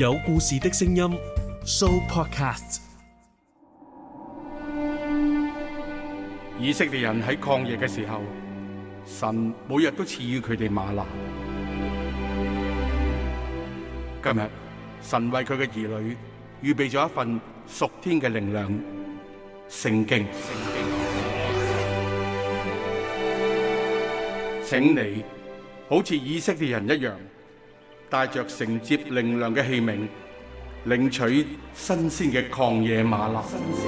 有故事的聲音 Sooo Podcast。 以色列人喺曠野嘅時候，神每日都賜予佢哋嗎哪。今日神為佢嘅兒女預備咗一份屬天嘅靈糧——聖經。請你好似以色列人一樣，帶着承接靈糧嘅器皿，領取新鮮嘅曠野嗎哪。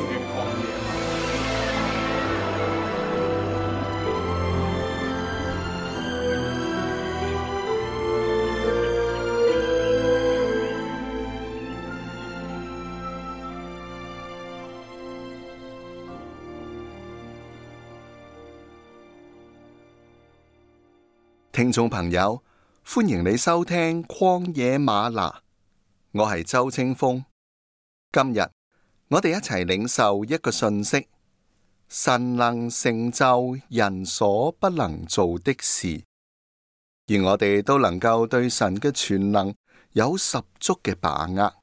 聽眾朋友，歡迎你收聽曠野嗎哪，我係周清風。今日我哋一齊領受一個訊息：神能成就人所不能做的事，而我哋都能夠對神嘅全能有十足嘅把握。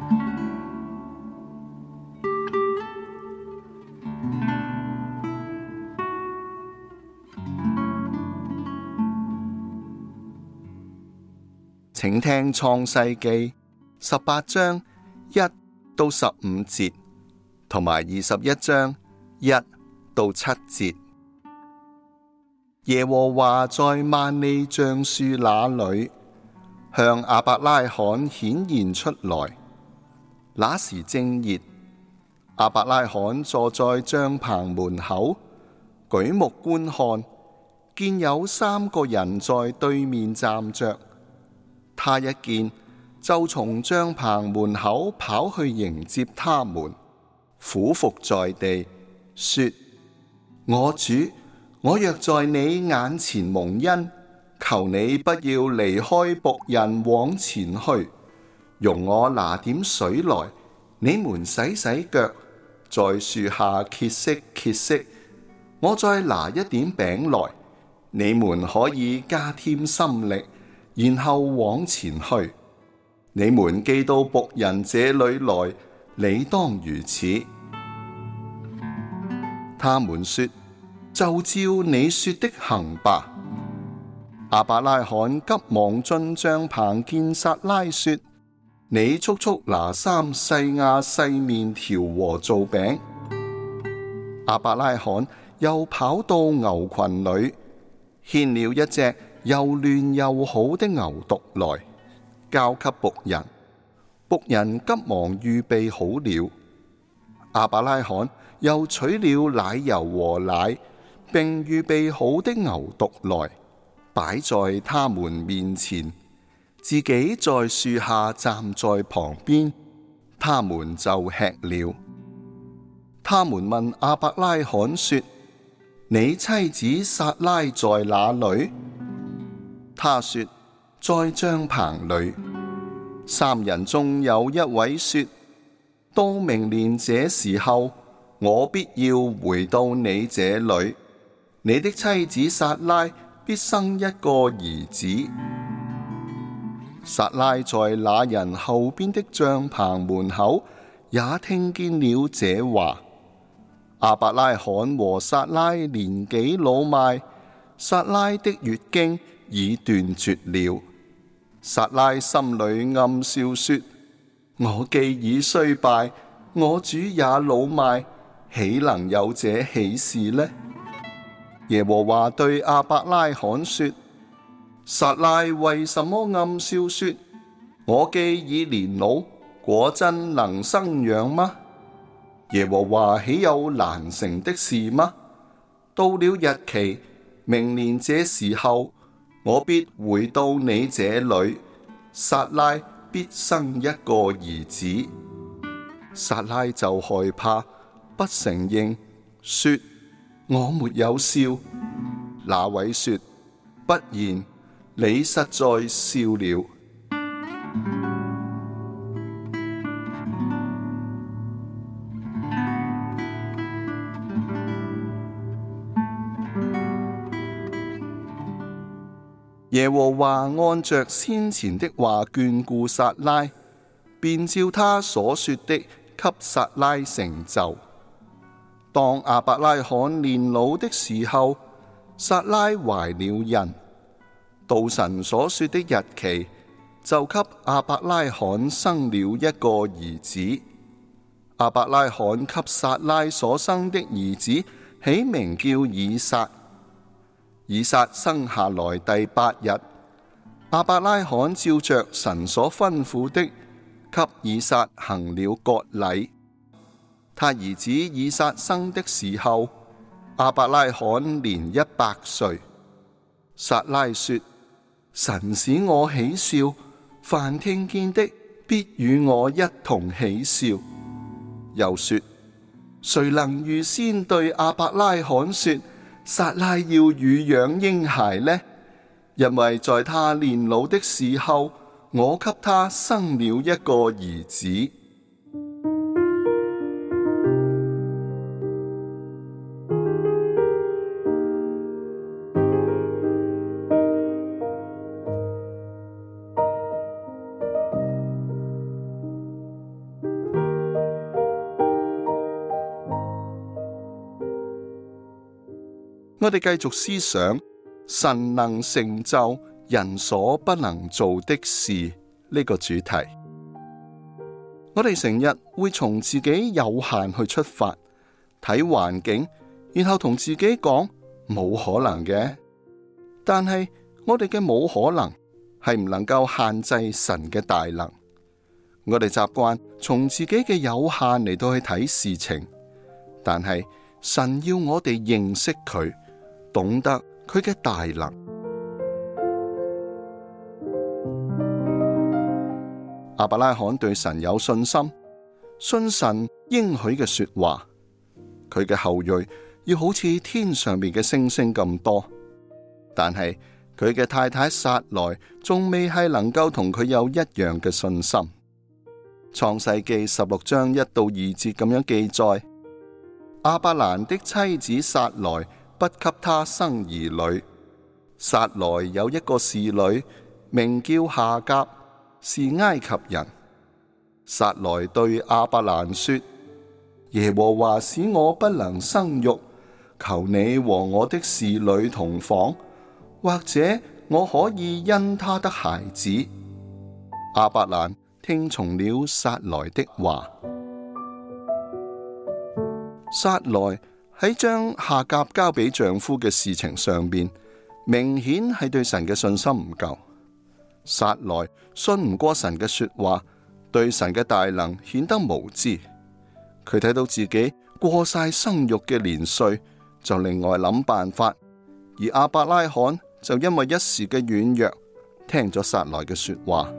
請聽創世記18章1到15節，同埋21章1到7節。耶和華在萬里橡樹那裏，向亞伯拉罕顯現出來。那時正熱，亞伯拉罕坐在帳棚門口，舉目觀看，見有3個人在對面站着。他一見，就從帳棚門口跑去迎接他們，俯伏在地，說：我主，我若在你眼前蒙恩，求你不要離開僕人往前去，容我拿點水來，你們洗洗腳，在樹下歇息歇息，我再拿一點餅來，你們可以加添心力，然後往前去。你們既到僕人這裏來，理當如此。他們說：就照你說的行吧。亞伯拉罕急忙進帳棚見撒拉，說：你速速拿3細亞細麵條和做餅。亞伯拉罕又跑到牛群裏，牽了一隻又嫩又好的牛犢來，交給僕人。僕人急忙預備好了。亞伯拉罕又取了奶油和奶，並預備好的牛犢來，擺在他們面前，自己在樹下站在旁邊，他們就吃了。他們問亞伯拉罕說：你妻子撒拉在哪裏？他說：在帳棚裏。3人中有一位說：到明年這時候，我必要回到你這裏，你的妻子撒拉必生一個兒子。撒拉在那人後邊的帳棚門口也聽見了這話。亞伯拉罕和撒拉年紀老邁，撒拉的月經已斷絕了。撒拉心裏暗笑說：我既已衰敗，我主也老邁，豈能有這喜事呢？耶和華對亞伯拉罕說：撒拉為什麼暗笑說：我既已年老，果真能生養嗎？耶和華豈有難成的事嗎？到了日期，明年這時候，我必回到你這裏，撒拉必生一個兒子。撒拉就害怕，不承認，說：我沒有笑。那位說：不然，你實在笑了。耶和華按着先前的話眷顧撒拉， 便照他所說的給撒拉成就。當亞伯拉罕年老的時候，撒拉懷了孕，到神所說的日期，就給亞伯拉罕生了一個兒子。亞伯拉罕給撒拉所生的兒子起名叫以撒。以撒生下來第8日，亞伯拉罕照着神所吩咐的，給以撒行了割禮。他兒子以撒生的時候，亞伯拉罕年100歲。撒拉說：神使我喜笑，凡聽見的必與我一同喜笑。又說：誰能預先對亞伯拉罕說，撒拉要乳養嬰孩呢？因為在他年老的時候，我給他生了一個兒子。我哋繼續思想神能成就人所不能做的事呢個主題。我哋成日會從自己有限去出發，睇環境，然後同自己講冇可能嘅。但係我哋嘅冇可能係唔能夠限制神嘅大能。我哋習慣從自己嘅有限嚟到去睇事情，但係神要我哋認識佢，懂得佢嘅大能。亞伯拉罕對神有信心，信神應許嘅說話，佢嘅後裔要好似天上面嘅星星咁多。但係佢嘅太太撒萊仲未係能夠同佢有一樣嘅信心。創世記16章1到2節咁樣記載：亞伯蘭的妻子撒萊不給他生兒女。撒萊有一個侍女，名叫夏甲，是埃及人。撒萊對亞伯蘭說：耶和華使我不能生育，求你和我的侍女同房，或者我可以因他得孩子。亞伯蘭聽從了撒萊的話。撒萊喺將夏甲交俾丈夫嘅事情上面，明顯係對神嘅信心唔夠。撒萊信唔過神嘅說話，對神嘅大能顯得無知。佢睇到自己過晒生育嘅年歲，就另外諗辦法。而亞伯拉罕就因為一時嘅軟弱，聽咗撒萊嘅說話。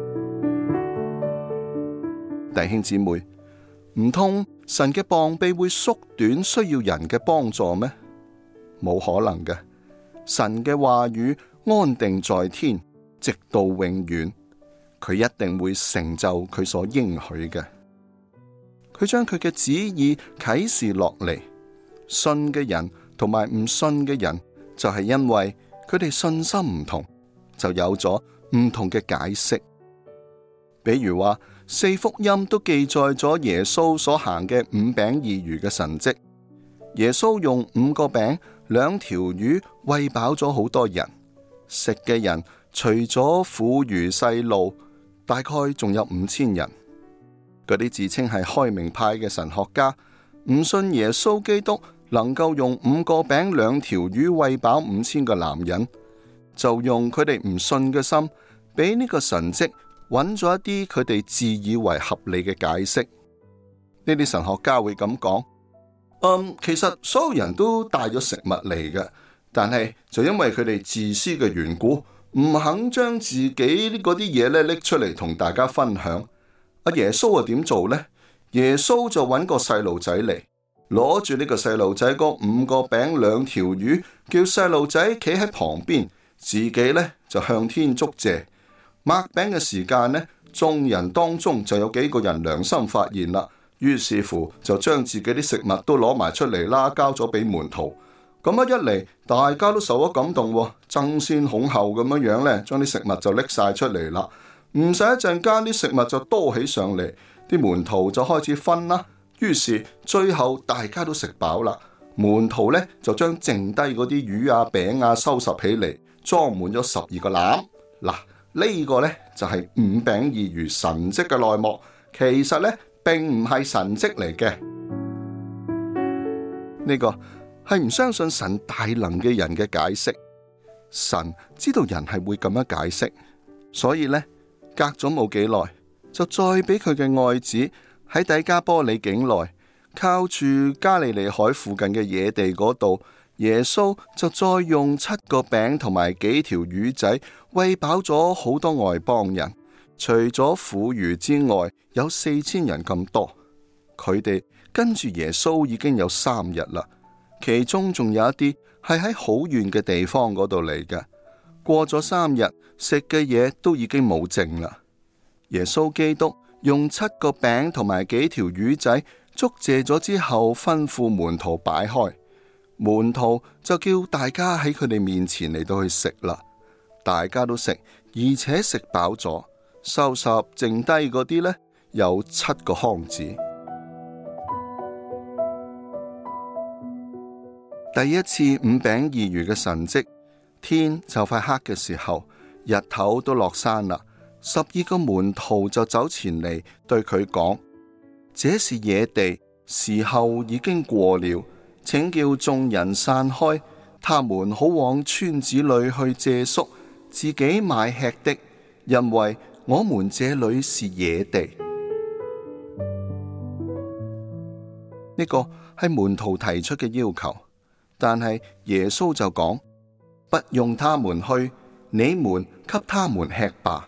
弟兄姊妹，唔通神嘅膀臂會縮短，需要人嘅幫助咩？冇可能嘅。神嘅話語安定在天，直到永遠，佢一定會成就佢所應許嘅。佢將佢嘅旨意啟示落嚟，信嘅人同埋唔信嘅人，就係因為佢哋信心唔同，就有咗唔同嘅解釋。比如話4福音都記載咗耶穌所行嘅5餅2魚嘅神蹟。耶穌用5個餅2條魚餵飽咗好多人，食嘅人除咗婦孺細路，大概仲有5000人。嗰啲自稱係開明派嘅神學家，唔信耶穌基督能夠用5個餅2條魚餵飽5000個男人，就用佢哋唔信嘅心，俾呢個神蹟揾咗一啲佢哋自以為合理嘅解釋。呢啲神學家會咁講：其實所有人都帶咗食物嚟嘅，但係就因為佢哋自私嘅緣故，唔肯將自己嗰啲嘢咧拎出嚟同大家分享。阿耶穌啊點做呢？耶穌就揾個細路仔嚟，攞住呢個細路仔嗰5個餅2條魚，叫細路仔企喺旁邊，自己呢就向天祝謝。擘餅嘅時間呢，眾人當中就有幾個人良心發現啦，於是乎就將自己啲食物都攞埋出嚟啦，交咗俾門徒。咁一嚟，大家都受咗感動，爭先恐後咁樣呢，將啲食物就拎晒出嚟啦。 唔使一陣間啲食物就多起上嚟，啲門徒就開始分啦。於是最後大家都食飽啦，門徒呢就將剩低嗰啲魚啊餅啊收拾起嚟，裝滿咗12個籃。嗱，呢個呢就係5餅2魚神蹟嘅內幕，其實呢並唔係神蹟嚟嘅。呢個係唔相信神大能嘅人嘅解釋。神知道人係會咁樣解釋，所以呢，隔咗冇幾耐，就再俾佢嘅愛子喺底加波里境內，靠住加利利海附近嘅野地嗰度，耶穌就再用7個餅同埋幾條魚仔餵飽咗好多外邦人。除咗婦孺之外，有4000人咁多。佢哋跟住耶穌已經有3日啦，其中仲有一啲係喺好遠嘅地方嗰度嚟嘅。過咗3日，食嘅嘢都已經冇剩啦。耶穌基督用7個餅同埋幾條魚仔祝謝咗之後，吩咐門徒擺開，門徒就叫大家喺佢哋面前嚟到去食啦。大家都食，而且食飽咗，收拾剩低嗰啲呢，有7個筐子。第一次5餅2魚嘅神蹟，天就快黑嘅時候，日頭都落山啦。12個門徒就走前嚟對佢講：這是野地，時候已經過了，請叫眾人散開，他們好往村子裏去借宿，自己買吃的，因為我們這裏是野地。呢個係門徒提出嘅要求。但係耶穌就講：不用他們去，你們給他們吃吧。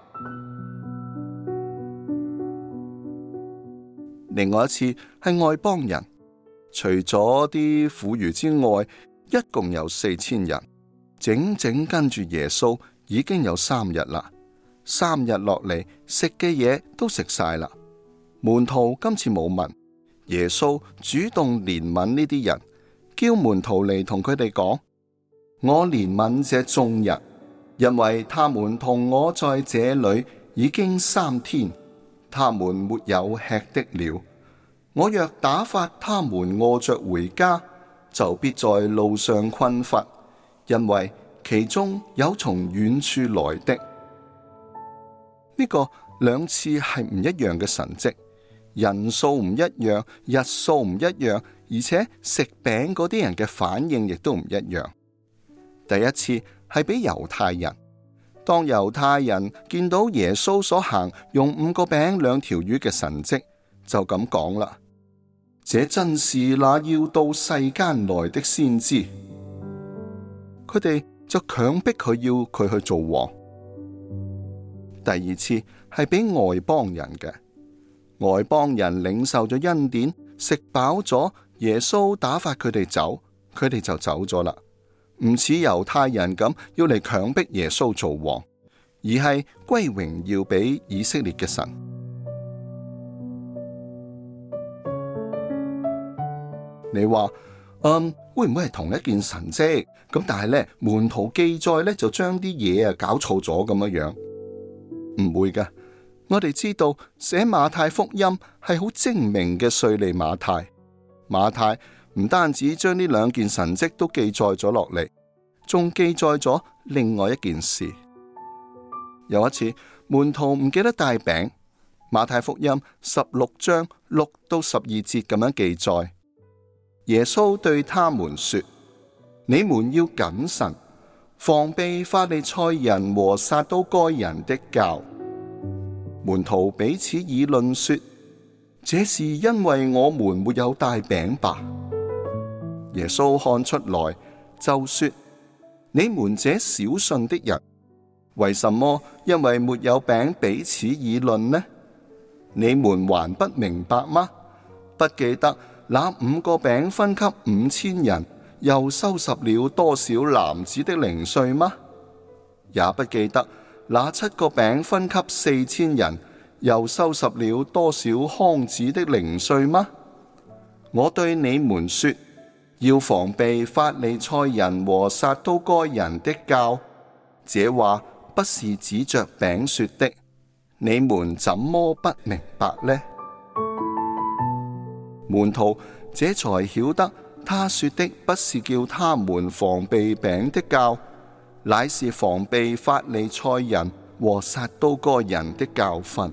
另外一次係外邦人，除咗啲婦孺之外，一共有4000人，整整跟住耶穌已經有3日啦。3日落嚟，食嘅嘢都食晒啦。門徒今次冇問，耶穌主動憐憫呢啲人。叫門徒嚟同佢哋講：我憐憫這眾人，因為他們同我在這裏已經3天，他們沒有吃的了。我若打發他們餓着回家，就必在路上困乏，因為其中有從遠處來的。呢個2次係唔一樣嘅神蹟，人數唔一樣，日數唔一樣。而且食餅嗰啲人嘅反應亦都唔一樣。第一次係俾猶太人，當猶太人見到耶穌所行用5個餅2條魚嘅神蹟，就咁講啦：這真是那要到世間來的先知。佢哋就強迫佢要佢去做王。第二次係俾外邦人嘅，外邦人領受咗恩典，食飽咗。耶穌打發佢哋走，佢哋就走咗啦。唔似猶太人咁要嚟強迫耶穌做王，而係歸榮耀俾以色列嘅神。你話會唔會係同一件神蹟？咁但係呢，門徒記載呢就將啲嘢搞錯咗咁樣。唔會噶，我哋知道寫馬太福音係好精明嘅稅吏馬太。馬太唔單止將呢2件神蹟都記載咗落嚟，仲記載咗另外一件事。有一次，門徒唔記得帶餅，馬太福音16章6到12節咁樣記載：耶穌對他們說，你們要謹慎，防備法利賽人和撒都該人的酵。門徒彼此議論說，這是因為我們沒有帶餅吧？耶穌看出來，就說：你們這小信的人，為什麼因為沒有餅彼此議論呢？你們還不明白嗎？不記得那5個餅分給5000人，又收拾了多少籃子的零碎嗎？也不記得那7個餅分給4000人，又收拾了多少筐子的零碎嗎？我對你們說，要防備法利賽人和撒都該人的酵。這話不是指着餅說的， 你們怎麼不明白呢？門徒這才曉得，他說的不是叫他們防備餅的酵，乃是防備法利賽人和撒都該人的教訓。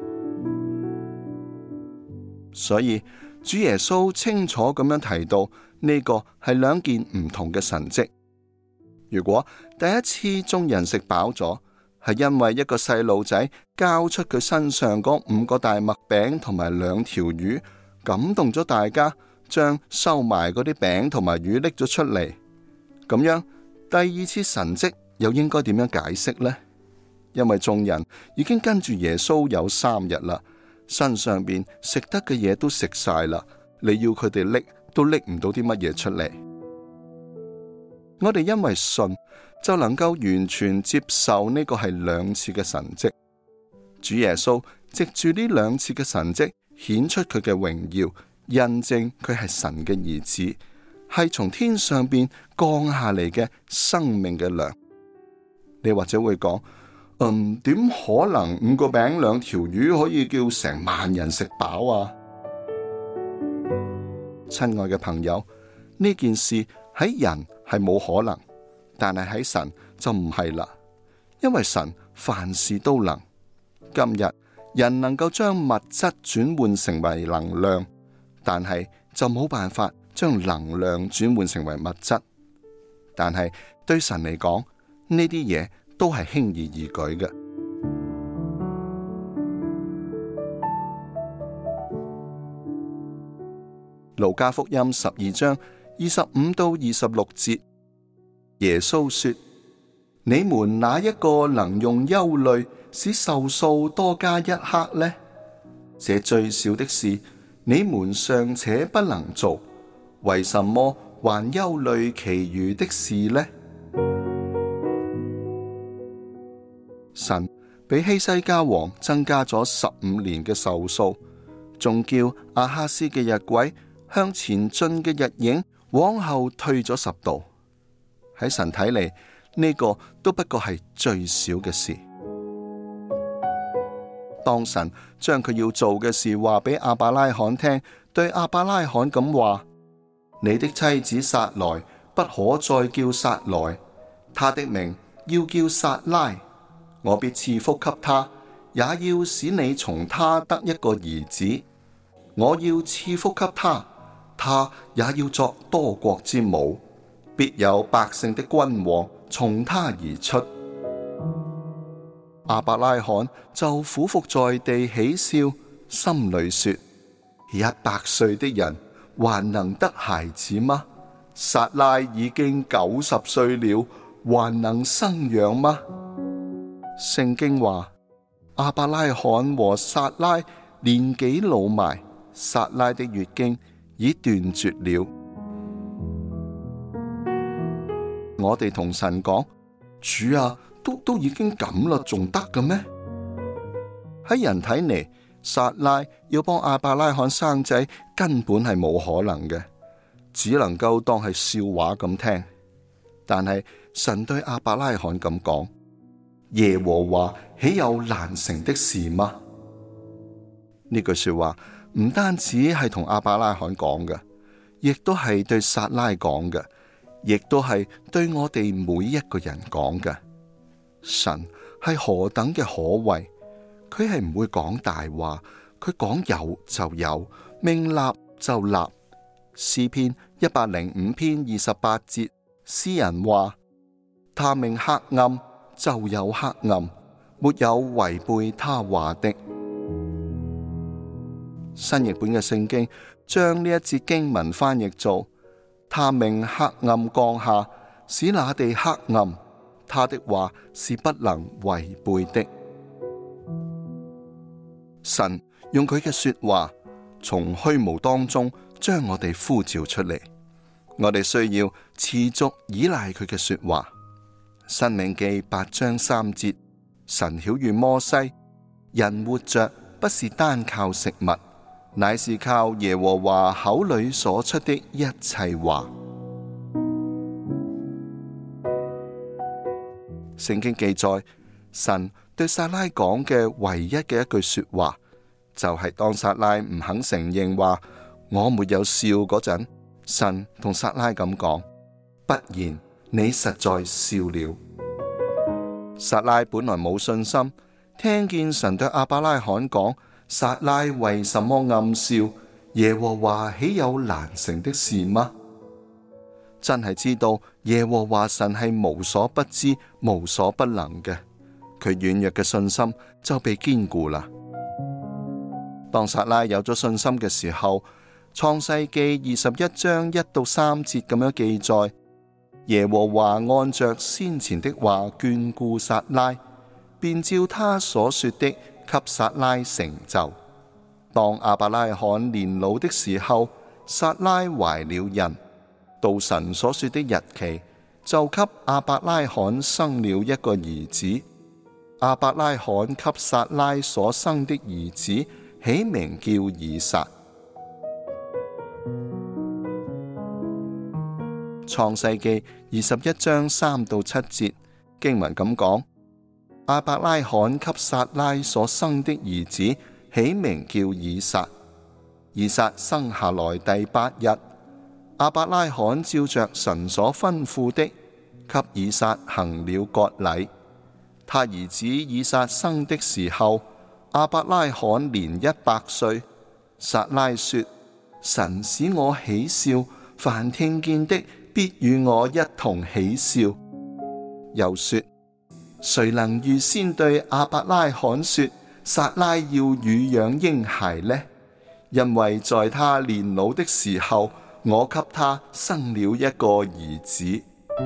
所以主耶穌清楚咁樣提到，呢個係兩件唔同嘅神蹟。如果第一次眾人食飽咗，係因為一個細路仔交出佢身上嗰5個大麥餅同埋2條魚，感動咗大家，將收埋嗰啲餅同埋魚拎咗出嚟。咁樣第二次神蹟又應該點樣解釋呢？因為眾人已經跟住耶穌有3日啦，身上邊食得嘅嘢都食晒啦，你要佢哋拎都拎唔到啲乜嘢出嚟。我哋因為信就能夠完全接受呢個係2次嘅神蹟。主耶穌藉住呢2次嘅神蹟顯出佢嘅榮耀，印證佢係神嘅兒子，係從天上邊降下嚟嘅生命嘅糧。你或者會講，點可能5個餅2條魚可以叫成萬人食飽啊？親愛嘅朋友，呢件事喺人係冇可能，但係喺神就唔係啦，因為神凡事都能。今日人能夠將物質轉換成為能量，但係就冇辦法將能量轉換成為物質。但係對神嚟講，呢啲嘢都係輕而易舉嘅。路加福音12章25到26節，耶穌說：你們哪一個能用憂慮使壽數多加1刻呢？這最小的事，你們尚且不能做，為什麼還憂慮其餘的事呢？神俾希西家王增加咗15年嘅壽數，仲叫亞哈斯嘅日晷向前進嘅日影往後退咗10度。喺神睇嚟，呢個都不過係最小嘅事。當神將佢要做嘅事話俾亞伯拉罕聽，對亞伯拉罕咁話：你的妻子撒萊不可再叫撒萊，她的名要叫撒拉。我必賜福給他，也要使你從他得一個兒子。我要賜福給他，他也要作多國之母，必有百姓的君王從他而出。亞伯拉罕就俯伏在地喜笑，心裏說：100歲的人還能得孩子嗎？撒拉已經90歲了，還能生養嗎？聖經話，亞伯拉罕和撒拉年紀老邁，撒拉的月經已斷絕了。我哋同神講：主啊，都已經咁啦，仲得嘅咩？喺人睇嚟，撒拉要幫亞伯拉罕生仔根本係冇可能嘅，只能夠當係笑話咁聽。但係神對亞伯拉罕咁講：耶和華豈有難成的事嗎？呢句說話唔單止係同亞伯拉罕講嘅，亦都係對撒拉講嘅，亦都係對我哋每一個人講嘅。神係何等嘅可畏，佢係唔會講大話，佢講有就有，命立就立。詩篇105篇28節，詩人話：他命黑暗就有黑暗，沒有違背他話的。新譯本嘅聖經將呢一節經文翻譯做：他命黑暗降下，使那地黑暗，他的話是不能違背的。神用佢嘅說話從虛無當中將我哋呼召出嚟，我哋需要持續依賴佢嘅說話。申命記8章3節，神曉諭摩西：人活着不是單靠食物，乃是靠耶和華口裏所出的一切話。聖經記載，神對撒拉講嘅唯一嘅一句說話，就係當撒拉唔肯承認話我沒有笑嗰陣，神同撒拉咁講：不然，你實在笑了。撒拉本來冇信心，聽見神對亞伯拉罕講：撒拉為什麼暗笑？耶和華豈有難成的事嗎？真係知道耶和華神係無所不知、無所不能嘅，佢軟弱嘅信心就被堅固啦。當撒拉有咗信心嘅時候，創世記21章1到3節咁樣記載：耶和華按着先前的話眷顧撒拉，便照他所說的給撒拉成就。當亞伯拉罕年老的時候，撒拉懷了孕，到神所說的日期，就給亞伯拉罕生了一個兒子。亞伯拉罕給撒拉所生的兒子起名叫以撒。創世記21章3到7節經文咁講：亞伯拉罕給撒拉所生的兒子起名叫以撒。以撒生下來第8日，亞伯拉罕照着神所吩咐的，給以撒行了割禮。他兒子以撒生的時候，亞伯拉罕年100歲。撒拉說：神使我喜笑，凡聽見的必與我一同喜笑。又說：誰能預先對亞伯拉罕說，撒拉要乳養嬰孩呢？因為在他年老的時候，我給他生了一個兒子。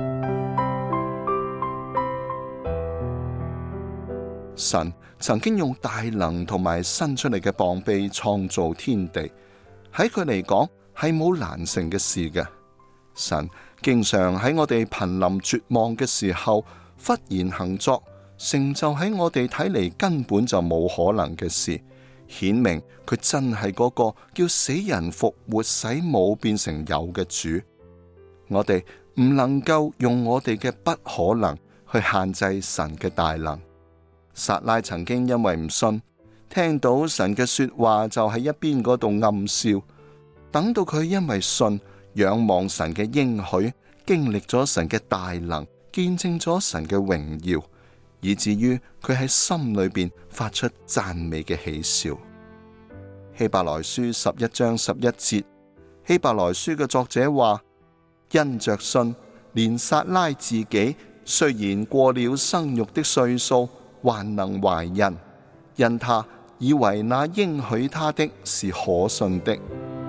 神曾經用大能同埋伸出嚟嘅膀臂創造天地，喺佢嚟講係冇難成嘅事嘅。神經常喺我哋瀕臨絕望嘅時候忽然行作，成就喺我哋睇嚟根本就冇可能嘅事，顯明佢真係嗰個叫死人復活使冇變成有嘅主。我哋唔能夠用我哋嘅不可能去限制神嘅大能。撒拉曾經因為唔信，聽到神嘅說話就喺一邊嗰度暗笑，等到佢因為信，仰望神嘅應許，經歷咗神嘅大能，見證咗神嘅榮耀，以至於佢喺心裏邊發出讚美嘅喜笑。希伯來書11章11節，希伯來書嘅作者話：因着信，連撒拉自己雖然過了生育的歲數，還能懷孕，因他以為那應許他的是可信的。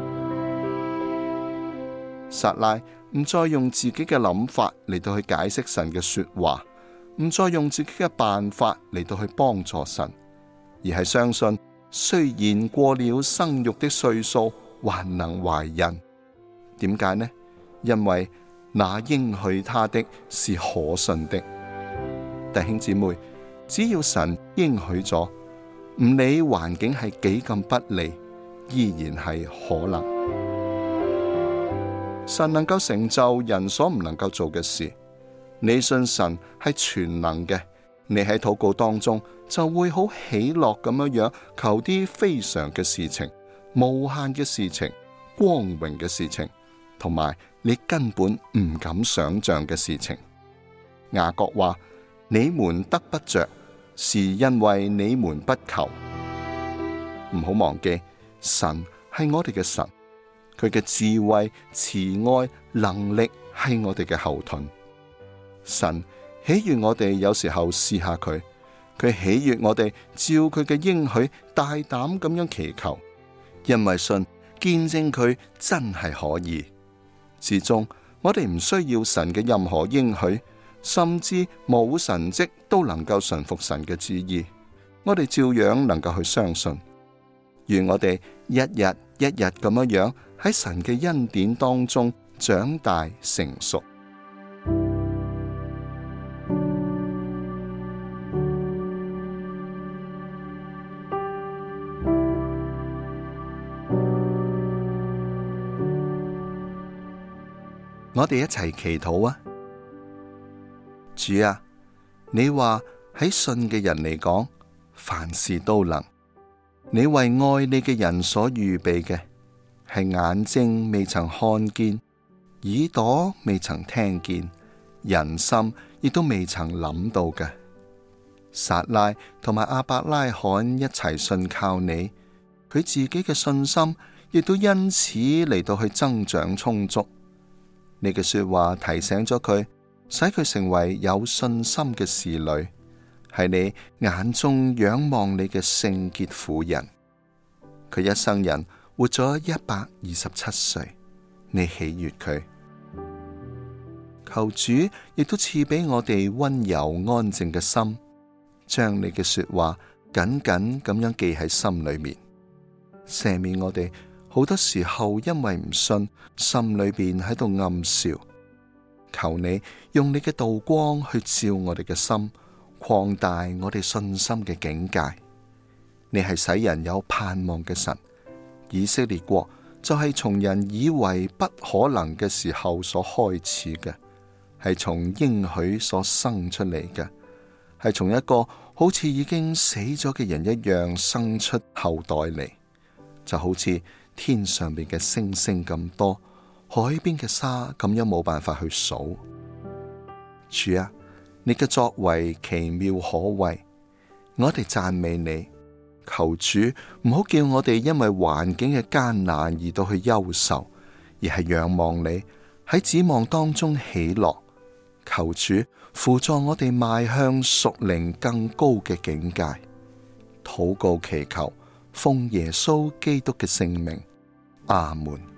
撒拉唔再用自己嘅諗法嚟到去解釋神嘅說話，唔再用自己嘅辦法嚟到去幫助神，而係相信雖然過了生育的歲數，還能懷孕。點解呢？因為那應許他的是可信的。弟兄姊妹，只要神應許咗，唔理環境係幾咁不利，依然係可能。神能夠成就人所唔能夠做嘅事。你信神係全能嘅，你喺禱告當中就會好喜樂咁樣求啲非常嘅事情、無限嘅事情、光榮嘅事情，同埋你根本唔敢想象嘅事情。雅各話：你們得不着，是因為你們不求。唔好忘記，神係我哋嘅神，佢嘅智慧、慈愛、能力係我哋嘅後盾。神喜悅我哋有時候試下佢，佢喜悅我哋照佢嘅應許大膽咁樣祈求，因為信見證佢真係可以。至終我哋唔需要神嘅任何應許，甚至冇神蹟都能夠順服神嘅旨意，我哋照樣能夠去相信。願我哋一日一日咁樣喺神嘅恩典當中長大成熟。我哋一齊祈禱啊！主啊，你話喺信嘅人嚟講，凡事都能。你為愛你嘅人所預備嘅，係眼睛未曾看見，耳朵未曾聽見，人心亦都未曾諗到嘅。撒拉同埋亞伯拉罕一齊信靠你，佢自己嘅信心亦都因此嚟到去增長充足。你嘅說話提醒咗佢，使佢成為有信心嘅侍女，係你眼中仰望你嘅聖潔婦人。佢一生人活咗127歲，你喜悅佢。求主亦都賜俾我哋溫柔安靜嘅心，將你嘅說話緊緊咁樣記喺心裏面，赦免我哋好多時候因為唔信，心裏邊喺度暗笑。求你用你嘅道光去照我哋嘅心，擴大我哋信心嘅境界。你係使人有盼望嘅神，以色列國就係從人以為不可能嘅時候所開始嘅，係從應許所生出嚟嘅，係從一個好似已經死咗嘅人一樣生出後代嚟，就好似天上邊嘅星星咁多，海邊嘅沙咁樣冇辦法去數。主啊，你嘅作為奇妙可畏，我哋讚美你。求主唔好叫我哋因為環境嘅艱難而到去憂愁，而係仰望你，喺指望當中喜樂。求主輔助我哋邁向屬靈更高嘅境界。禱告祈求，奉耶穌基督嘅聖名，阿門。